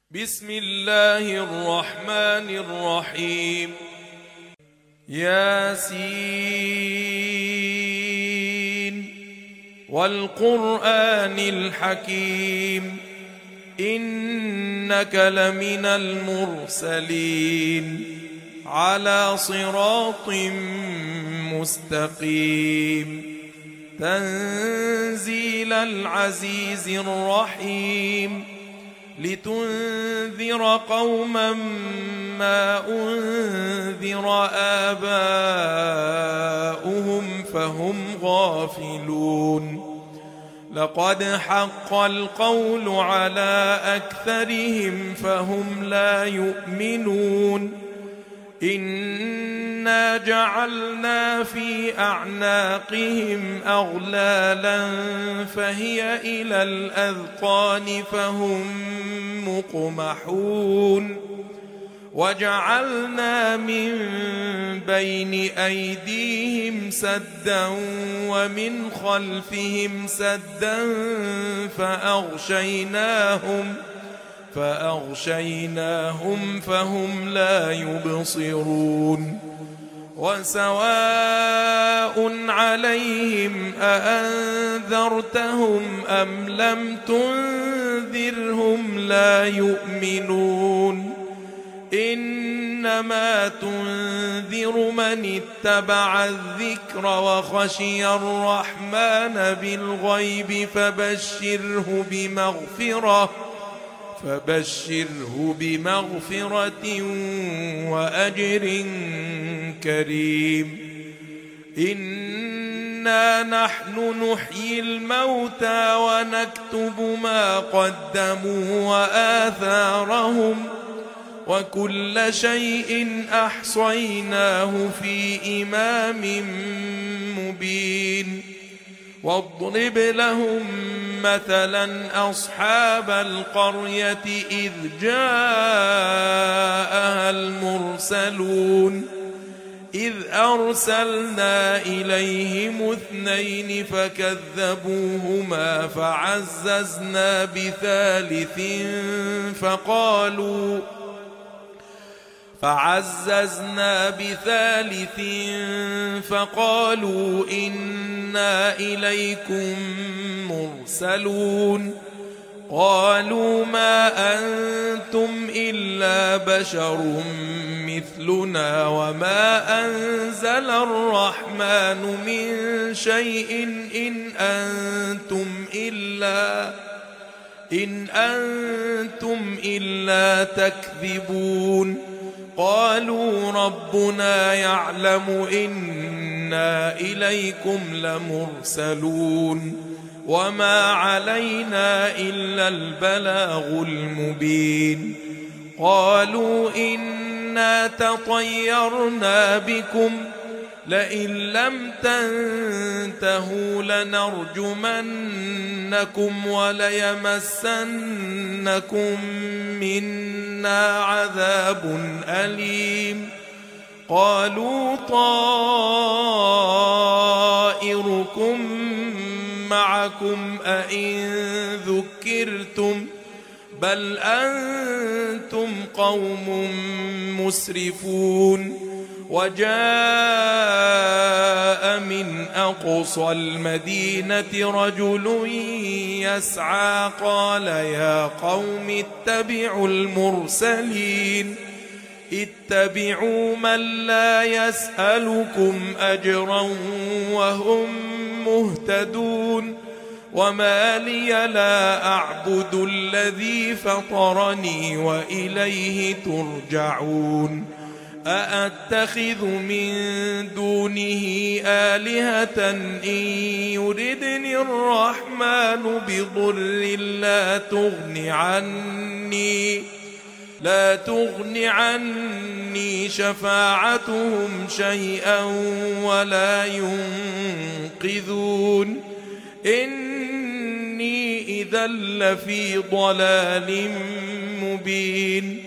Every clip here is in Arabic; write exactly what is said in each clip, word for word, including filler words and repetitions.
بسم الله الرحمن الرحيم. ياسين والقرآن الحكيم إنك لمن المرسلين على صراط مستقيم تنزيل العزيز الرحيم لتنذر قوما ما أنذر آباؤهم فهم غافلون لقد حق القول على أكثرهم فهم لا يؤمنون إنا جعلنا في أعناقهم أغلالا فهي إلى الأذقان فهم مقمحون وجعلنا من بين أيديهم سدا ومن خلفهم سدا فأغشيناهم فأغشيناهم فهم لا يبصرون وسواء عليهم أأنذرتهم أم لم تنذرهم لا يؤمنون إنما تنذر من اتبع الذكر وخشي الرحمن بالغيب فبشره بمغفرة فبشره بمغفرة وأجر كريم إنا نحن نحيي الموتى ونكتب ما قدموا وآثارهم وكل شيء أحصيناه في إمام مبين واضرب لهم مثلا أصحاب القرية إذ جاءها المرسلون إذ أرسلنا إليهم اثنين فكذبوهما فعززنا بثالث فقالوا فعززنا بثالث فقالوا إنا إليكم مرسلون قالوا ما أنتم إلا بشر مثلنا وما أنزل الرحمن من شيء إن أنتم إلا إن أنتم إلا تكذبون قالوا ربنا يعلم إنا إليكم لمرسلون وما علينا إلا البلاغ المبين قالوا إنا تطيرنا بكم لئن لم تنتهوا لنرجمنكم وليمسنكم منا عذاب أليم قالوا طائركم معكم أئن ذكرتم بل أنتم قوم مسرفون وجاء من أقصى المدينة رجل يسعى قال يا قوم اتبعوا المرسلين اتبعوا من لا يسألكم أجرا وهم مهتدون وما لي لا أعبد الذي فطرني وإليه ترجعون أأتخذ من دونه آلهة إن يردني الرحمن بضر لا تغن عني لا تغن عني شفاعتهم شيئا ولا ينقذون إني إذا لفي ضلال مبين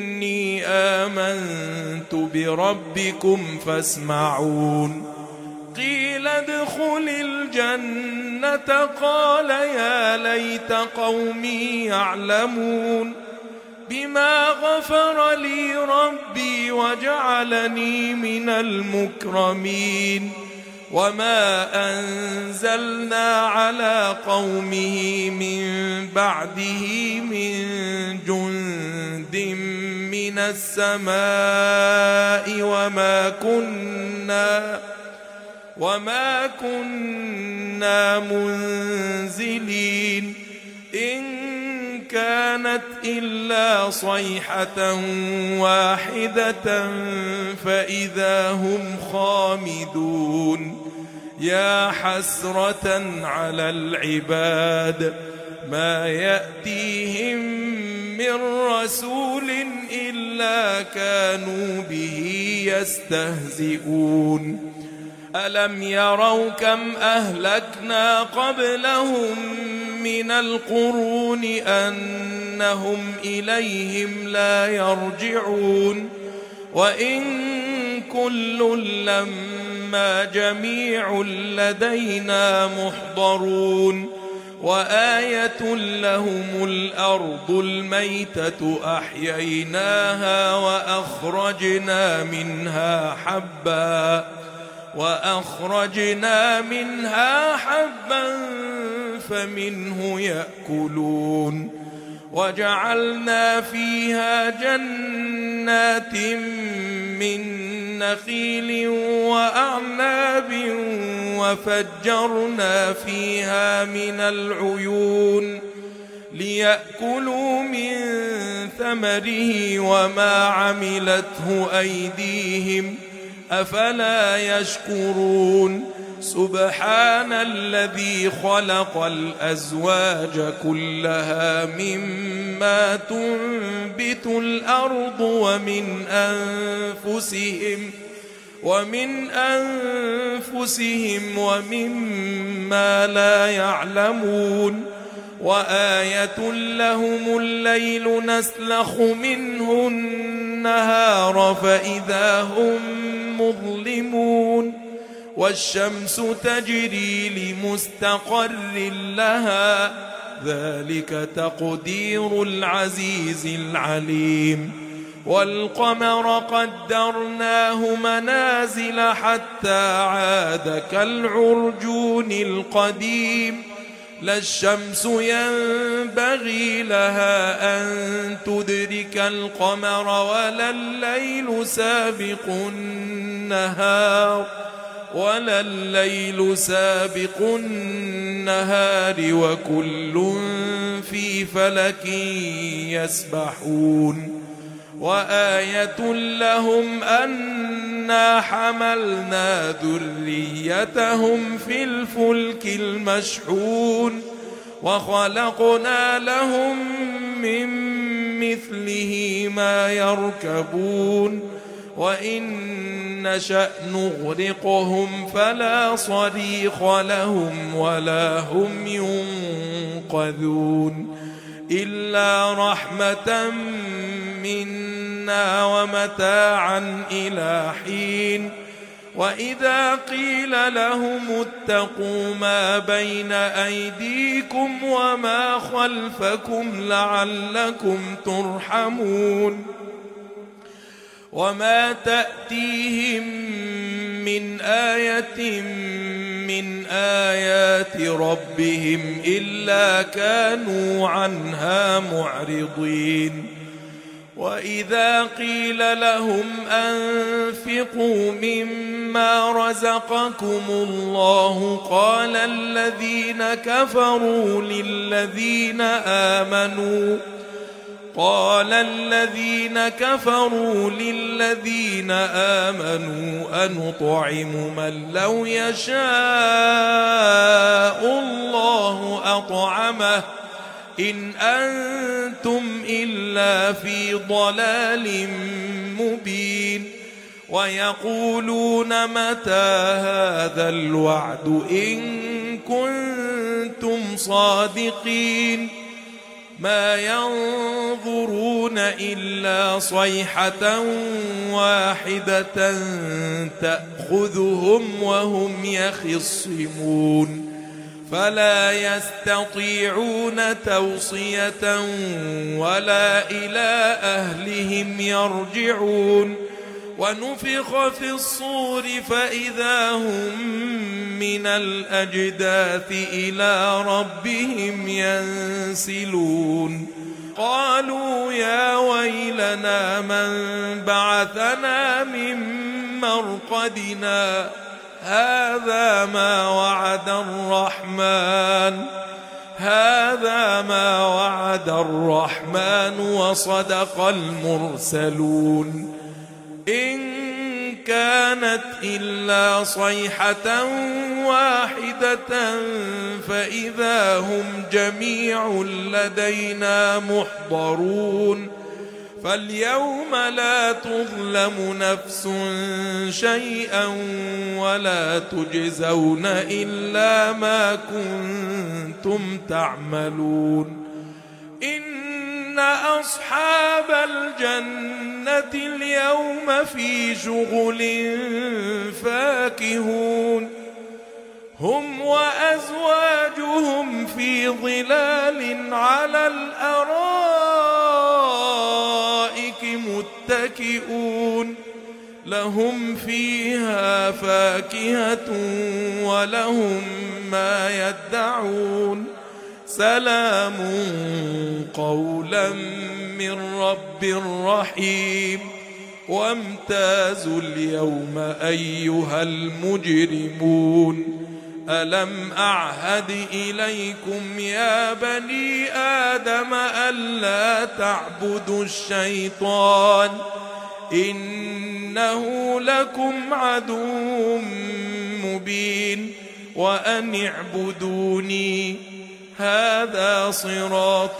إني آمنت بربكم فاسمعون قيل ادخل الجنة قال يا ليت قومي يعلمون بما غفر لي ربي وجعلني من المكرمين وما أنزلنا على قومه من بعده من جند من السماء وما كنا وما كنا منزلين إن كانت إلا صيحة واحدة فإذا هم خامدون يا حسرة على العباد ما يأتيهم من رسول إلا كانوا به يستهزئون ألم يروا كم أهلكنا قبلهم من القرون أنهم إليهم لا يرجعون وإن كل لما جميع لدينا محضرون وآية لهم الأرض الميتة أحييناها وأخرجنا منها حبا وأخرجنا منها حبا فمنه يأكلون وجعلنا فيها جنات من نخيل وأعناب وفجرنا فيها من العيون ليأكلوا من ثمره وما عملته أيديهم أفلا يشكرون سبحان الذي خلق الأزواج كلها مما تنبت الأرض ومن أنفسهم ومن أنفسهم ومما لا يعلمون وآية لهم الليل نسلخ منه النهار فإذا هم مظلمون والشمس تجري لمستقر لها ذلك تقدير العزيز العليم والقمر قدرناه منازل حتى عاد كالعرجون القديم لا الشمس ينبغي لها أن تدرك القمر ولا الليل سابق النهار ولا الليل سابق النهار وكل في فلك يسبحون وآية لهم أنا حملنا ذريتهم في الفلك المشحون وخلقنا لهم من مثله ما يركبون وإن نشأ نغرقهم فلا صريخ لهم ولا هم ينقذون إلا رحمة منا ومتاعا إلى حين وإذا قيل لهم اتقوا ما بين أيديكم وما خلفكم لعلكم ترحمون وما تأتيهم من آية من آيات ربهم إلا كانوا عنها معرضين وإذا قيل لهم أنفقوا مما رزقكم الله قال الذين كفروا للذين آمنوا قال الذين كفروا للذين آمنوا أنطعم من لو يشاء الله أطعمه إن أنتم إلا في ضلال مبين ويقولون متى هذا الوعد إن كنتم صادقين ما ينظرون يستطيعون إلا صيحة واحدة تأخذهم وهم يخصمون فلا يستطيعون توصية ولا إلى أهلهم يرجعون ونفخ في الصور فإذا هم من الأجداث إلى ربهم ينسلون قالوا يا ويلنا من بعثنا من مرقدنا هذا ما وعد الرحمن هذا ما وعد الرحمن وصدق المرسلون إن كانت إلا صيحة واحدة فإذا هم جميع لدينا محضرون فاليوم لا تظلم نفس شيئا ولا تجزون إلا ما كنتم تعملون إن أصحاب الجنة اليوم في شغل فاكهون هم وأزواجهم في ظلال على الأرائك متكئون لهم فيها فاكهة ولهم ما يدعون سلام قولا من رب رحيم وامتازوا اليوم أيها المجرمون ألم أعهد إليكم يا بني آدم ألا تعبدوا الشيطان إنه لكم عدو مبين وأن اعبدوني هذا صراط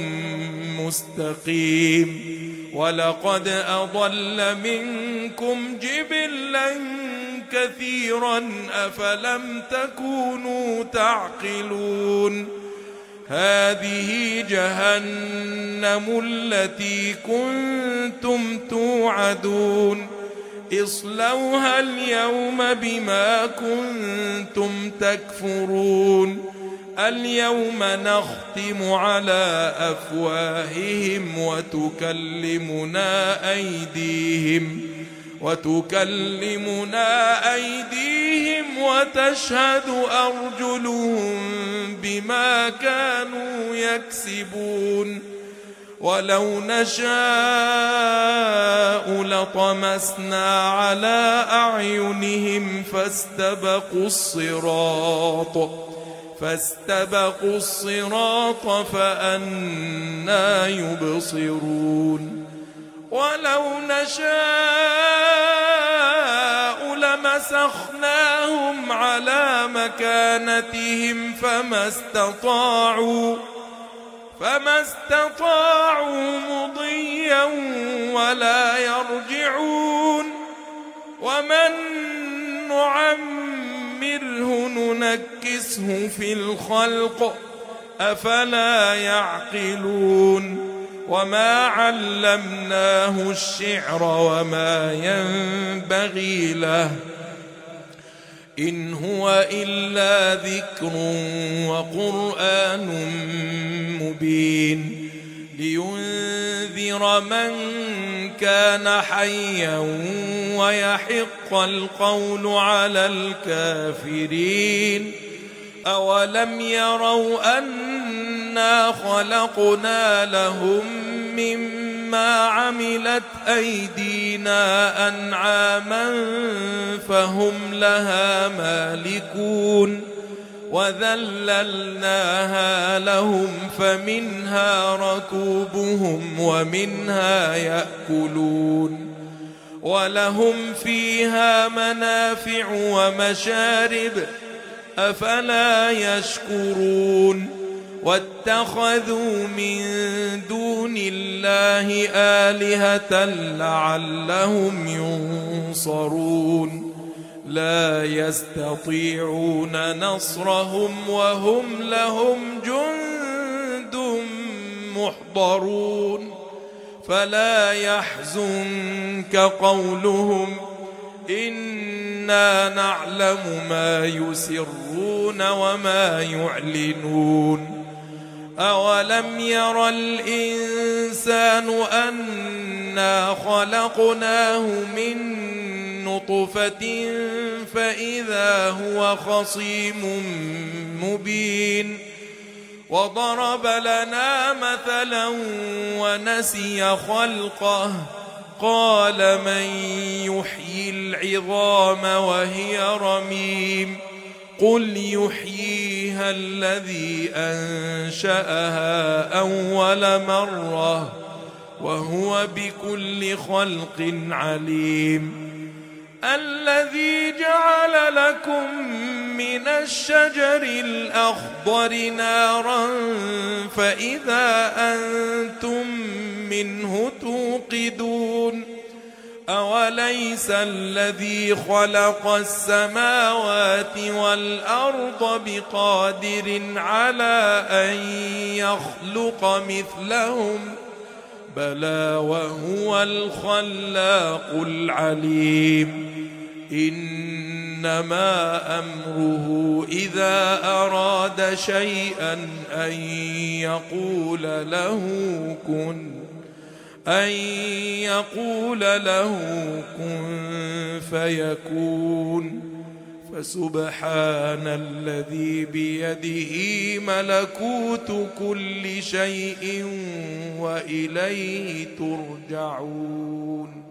مستقيم ولقد أضل منكم جبلا كثيرا أفلم تكونوا تعقلون هذه جهنم التي كنتم توعدون اصلوها اليوم بما كنتم تكفرون اليوم نختم على أفواههم وتكلمنا أيديهم وتكلمنا أيديهم وتشهد أرجلهم بما كانوا يكسبون ولو نشاء لطمسنا على أعينهم فاستبقوا الصراط فاستبقوا الصراط فأنى يبصرون ولو نشاء لمسخناهم على مكانتهم فما استطاعوا فما استطاعوا مضيا ولا يرجعون ومن نعمره ننكسه في الخلق أفلا يعقلون وما علمناه الشعر وما ينبغي له إن هو إلا ذكر وقرآن مبين لينذر من كان حيا ويحق القول على الكافرين أولم يروا أنا خلقنا لهم مما عملت أيدينا أنعاما فهم لها مالكون وذللناها لهم فمنها ركوبهم ومنها يأكلون ولهم فيها منافع ومشارب أفلا يشكرون واتخذوا من دون الله آلهة لعلهم ينصرون لا يستطيعون نصرهم وهم لهم جند محضرون فلا يحزنك قولهم إنا نعلم ما يسرون وما يعلنون أولم ير الإنسان أنا خلقناه من نطفة فإذا هو خصيم مبين وضرب لنا مثلا ونسي خلقه قال من يحيي العظام وهي رميم قل يحييها الذي أنشأها أول مرة وهو بكل خلق عليم الذي جعل لكم من الشجر الأخضر نارا فإذا أنتم منه توقدون أوليس الذي خلق السماوات والأرض بقادر على أن يخلق مثلهم بلى وهو الخلاق العليم إنما أمره إذا أراد شيئا أن يقول له كن أن يقول له كن فيكون فسبحان الذي بيده ملكوت كل شيء وإليه ترجعون.